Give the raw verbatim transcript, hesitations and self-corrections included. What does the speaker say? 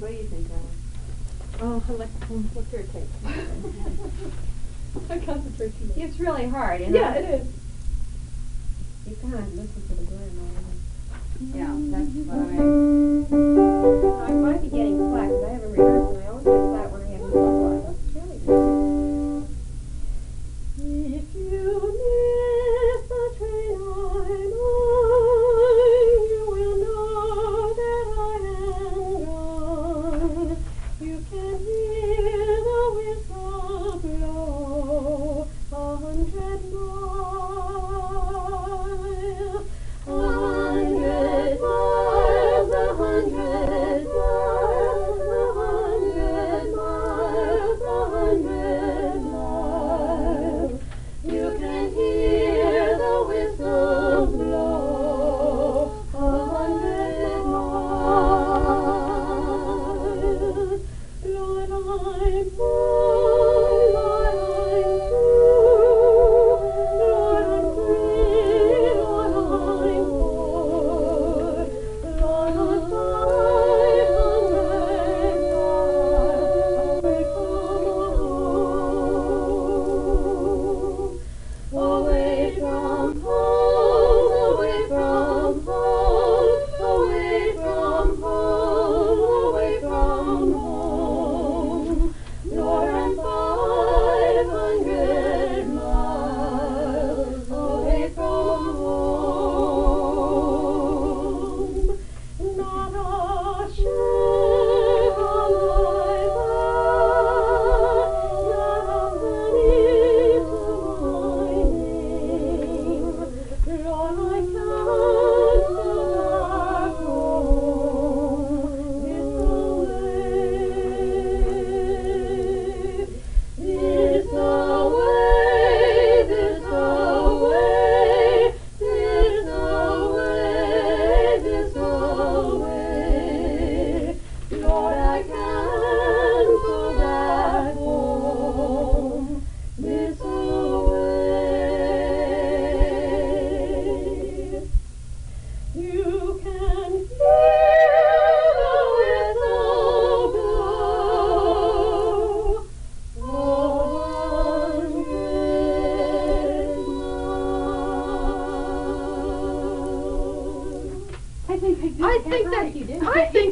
What do you think, Alice? Oh, I like um, what's your take? I concentrate too much. It's really hard, you know? Yeah, it is. You can't listen to the grammar. Yeah, that's what I I might be getting flat because I haven't rehearsed and I always get flat when I have music line. That's really good. If you miss the train I'm on, you will know that I am gone. You can hear the whistle blow a hundred miles, a hundred miles, a hundred miles, a hundred miles, a hundred miles. You can hear the whistle blow a hundred miles. Lord, I'm born, Lord, I'm true, Lord, I'm free, Lord, I'm poor, Lord, I'm five hundred miles away from home. Away from home, away from home, away from home, away from home. Lord, I'm five hundred miles away from home. Not a share on my back, not a penny to my name. Lord, I can't go back home this away, this away, this away, this away, this away. Lord, I can't go back home this away. You can hear the whistle blow a hundred miles. I think I did. I think that, I think